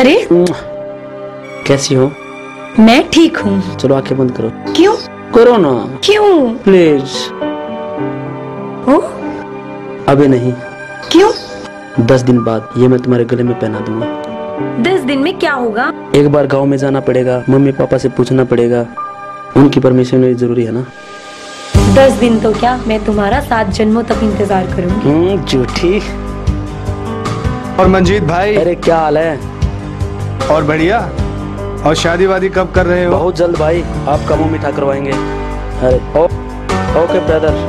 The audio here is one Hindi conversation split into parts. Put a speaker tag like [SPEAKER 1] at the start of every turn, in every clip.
[SPEAKER 1] अरे
[SPEAKER 2] कैसी हो?
[SPEAKER 1] मैं ठीक हूँ।
[SPEAKER 2] चलो आंखें बंद करो।
[SPEAKER 1] क्यों?
[SPEAKER 2] करो ना
[SPEAKER 1] क्यों?
[SPEAKER 2] प्लीज।
[SPEAKER 1] ओ?
[SPEAKER 2] अभी नहीं।
[SPEAKER 1] क्यों?
[SPEAKER 2] 10 दिन बाद ये मैं तुम्हारे गले में पहना दूंगा।
[SPEAKER 1] 10 दिन में क्या होगा?
[SPEAKER 2] एक बार गांव में जाना पड़ेगा, मम्मी पापा से पूछना पड़ेगा, उनकी परमिशन भी जरूरी है ना।
[SPEAKER 1] 10 दिन तो क्या, मैं तुम्हारा 7 जन्मों तक इंतजार करूंगी।
[SPEAKER 2] झूठी।
[SPEAKER 3] और मंजीत भाई,
[SPEAKER 2] अरे क्या हाल है?
[SPEAKER 3] और बढ़िया। और शादी वादी कब कर रहे हो?
[SPEAKER 2] बहुत जल्द भाई, आपका मुंह मीठा करवाएंगे। अरे ओके ब्रदर।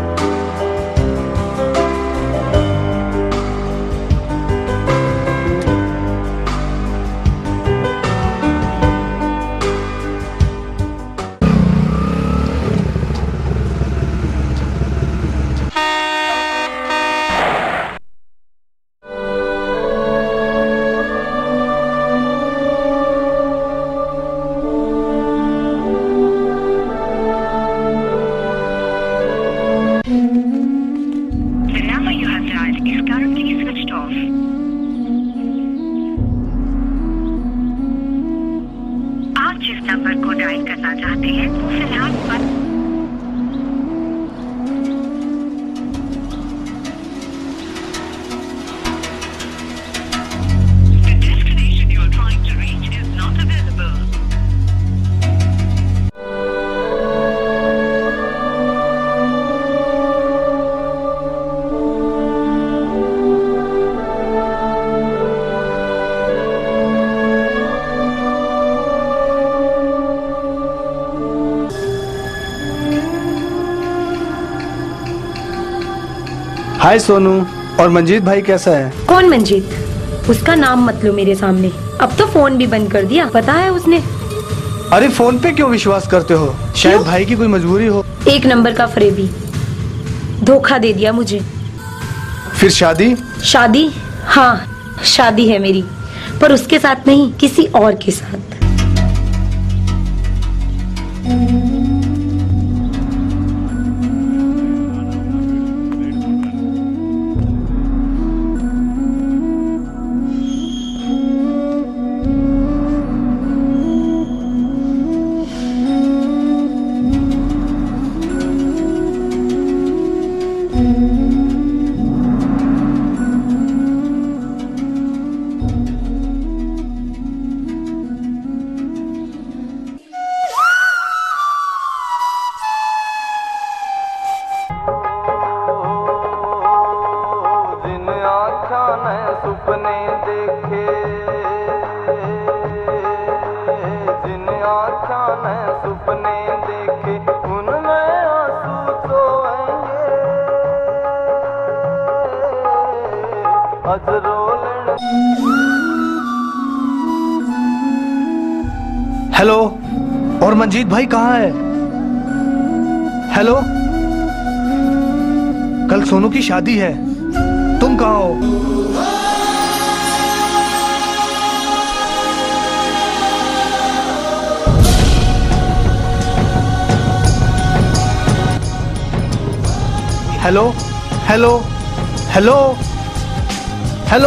[SPEAKER 4] आप जिस नंबर को डायल करना चाहते हैं वो फिलहाल The destination you are trying to reach is not available.
[SPEAKER 3] हाय सोनू। और मंजीत भाई कैसा है?
[SPEAKER 1] कौन मंजीत? उसका नाम मत लो मेरे सामने। अब तो फोन भी बंद कर दिया, पता है उसने।
[SPEAKER 3] अरे फोन पे क्यों विश्वास करते हो? शायद
[SPEAKER 1] क्यों?
[SPEAKER 3] भाई की कोई मजबूरी हो।
[SPEAKER 1] 1 नंबर का फरेबी, धोखा दे दिया मुझे।
[SPEAKER 3] फिर शादी?
[SPEAKER 1] शादी? हाँ शादी है मेरी, पर उसके साथ नहीं, किसी और के साथ।
[SPEAKER 5] सुपने देखे, जिन आँखों ने सुपने देखे, उनमें आंसू सोएंगे।
[SPEAKER 3] हेलो। और मंजीत भाई कहाँ है? हेलो। कल सोनू की शादी है, तुम कहाँ हो? Hello hello hello hello.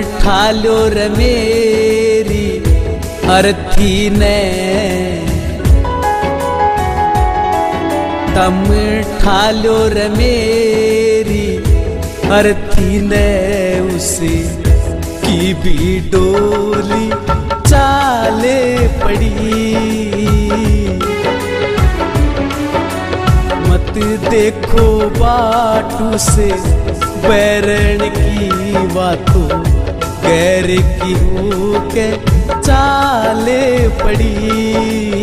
[SPEAKER 6] ठालो रे मेरी अर्थी ने, तम ठालो रे मेरी अर्थी ने, उसे की भी डोली चाले पड़ी। मत देखो बाटू से बैरण की बातों, गैर की हो के चाले पड़ी।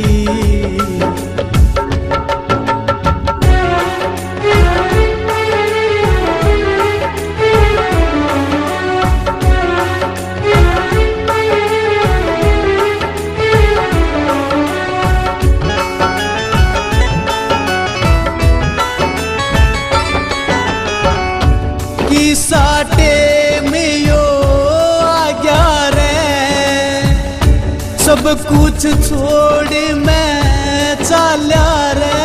[SPEAKER 6] की साटे में यो आ गया रे, सब कुछ छोड़ मैं चाल्या रे।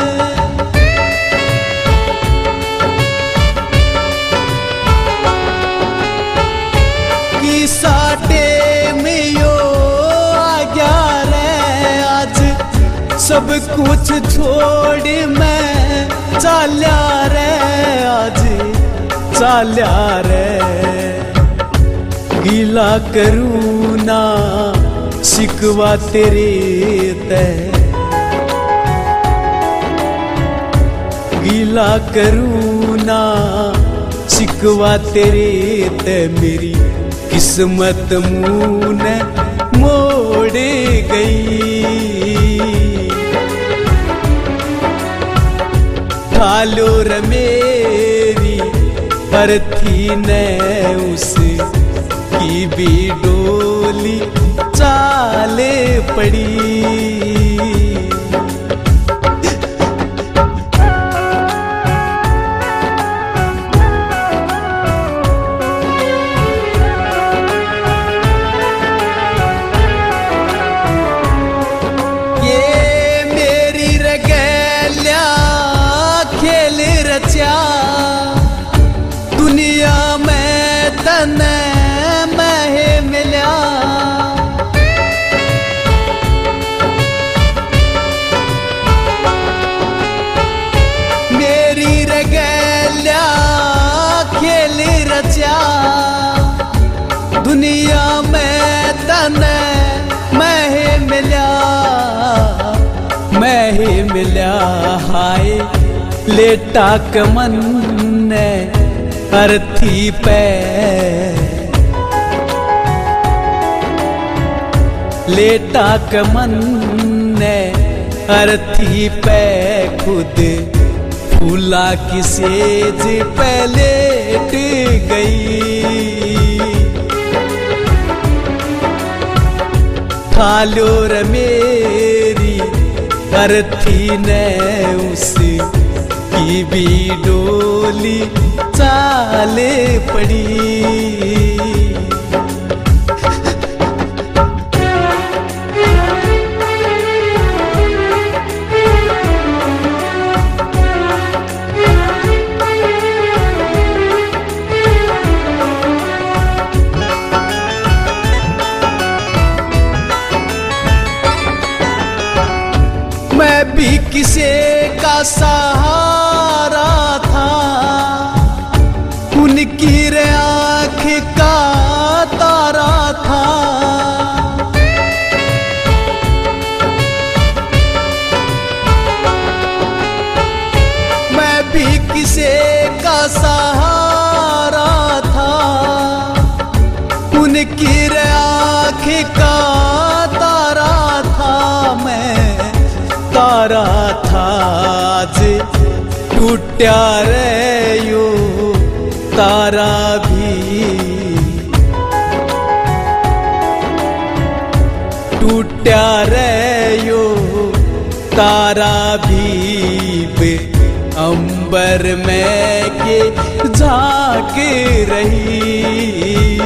[SPEAKER 6] की साटे में यो आ गया रे, आज सब कुछ छोड़ मैं चाल्या रे, आज चाल्या रे। गिला करूँ ना शिकवा तेरे ते, गिला करूँ ना शिकवा तेरे ते, मेरी किस्मत मुँह ने मोड़ गई। ठालो रे मेरी अर्थी ने, उसे की भी डोली चाले पड़ी। ये मेरी रगैल्या खेल रचा, दुनिया में तने महे मिल्या। मेरी रगैल्या खेल रचा, दुनिया में तने महे मिल्या। महे मिल्या हाय लेटा कमन ने अर्थी पे, लेटा कमन ने अर्थी पे, खुद फूला की सेज पे लेट गई। ठालो रे मेरी अर्थी ने, उसे की भी डोली चाले पड़ी। मैं भी किसी का सहारा था, उनकी रे आँख का तारा था। मैं भी किसी का सहारा था, उनकी रे आँख का तारा था। मैं तारा था, आज टूटा रे यो तारा भी, टूटा रे यो तारा भी। बे अंबर में के झांक रही,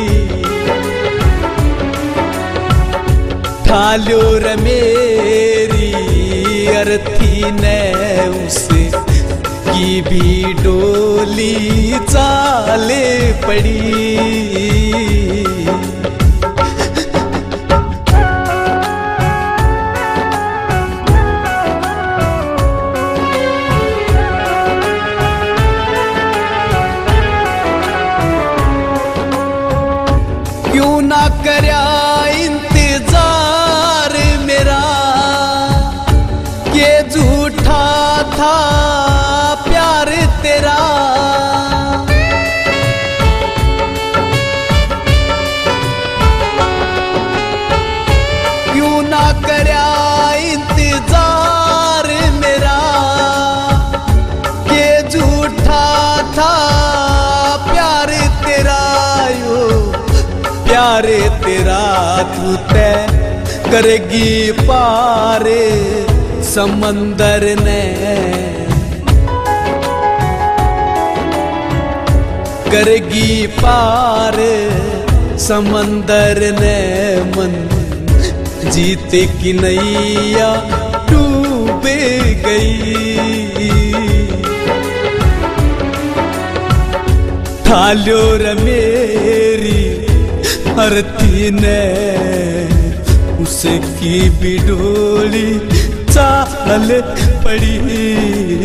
[SPEAKER 6] ठालो रे मेरी अर्थी ने, उसे की भी डोली चाले पड़ी। ना करया इंतजार मेरा, ये झूठा था प्यार तेरा। क्यों ना करया इंतजार मेरा, ये झूठा था प्यार तेरा। यो प्यार तेरा तू तय करेगी पार समंदर ने, करेगी पार समंदर ने। मन जीते की नैया डूब गई, ठाल्यो रे मेरी अरती ने, उसकी भी डोली चाल पड़ी।